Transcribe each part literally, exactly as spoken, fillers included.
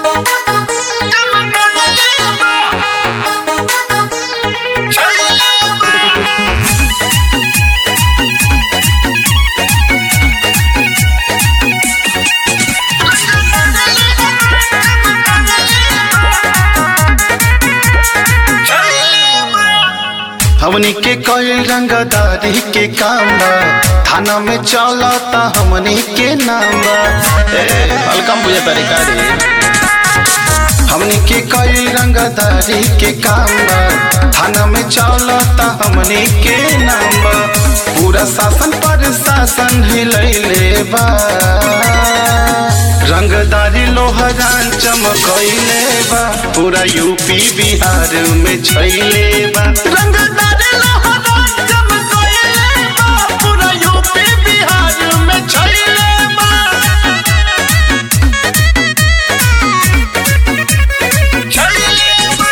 हमनी के कोई रंगदारी के काम बा, थाना में चलता हमनी के नाम बा। हल्का बुझे तरीका रे। हमनी के कोई रंगदारी के काम बा, थाना में चलता हमनी के नाम बा। पूरा शासन पर शासन हिलैले बा, रंगदारी लोहरान चमकैले बा। पूरा यूपी बिहार में छैले बा, रंगदारी लोहरान चमकैले बा। पूरा यूपी बिहार में छैले बा, छैले बा।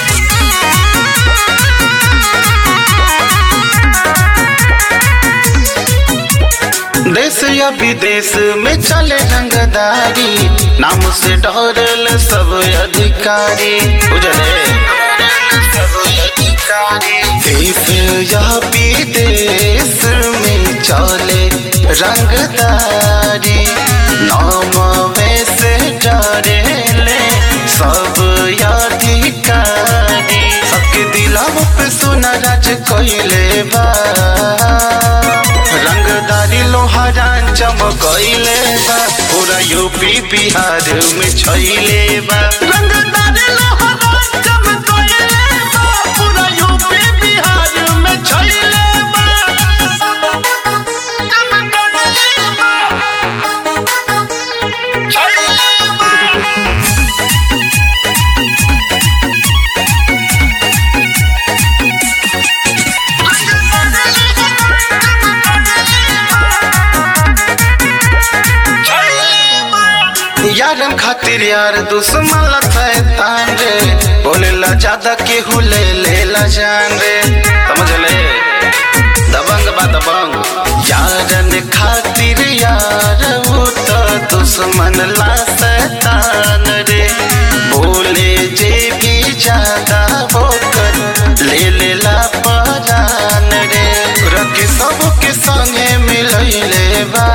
देश या विदेश में चले रंगदारी, नाम से डरल सब अधिकारी। उजले सब अधिकारी। देश या विदेश में चले रंगदारी, नाम में से डरेले सब अधिकारी। सबके दिलाव पे सोना राज कोइले बा, रंगदारी लोहरान चमकैले बा। पूरा यूपी बिहार में छैले बा, रंगदारी लोहरान चमकैले बा। पूरा यूपी बिहार में छैले बा, चमकैले बा, छैले बा। यारन खातिर यार दुश्मन शैतान रे, बोलेला ज्यादा केहू ले लेला जान रे। समझ ले दबंग बा दबंग। यारन खातिर यार वो तो दुश्मन ला शैतान रे, बोले जे भी ज्यादा होकर ले लेला परान रे। रखे सबके संगे मिलैले बा,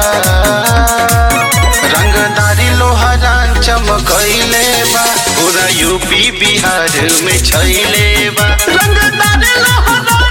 रंगदारी लोहरान चमकैले बा। पूरा यूपी बिहार में छैले बा, रंगदारी लोहरान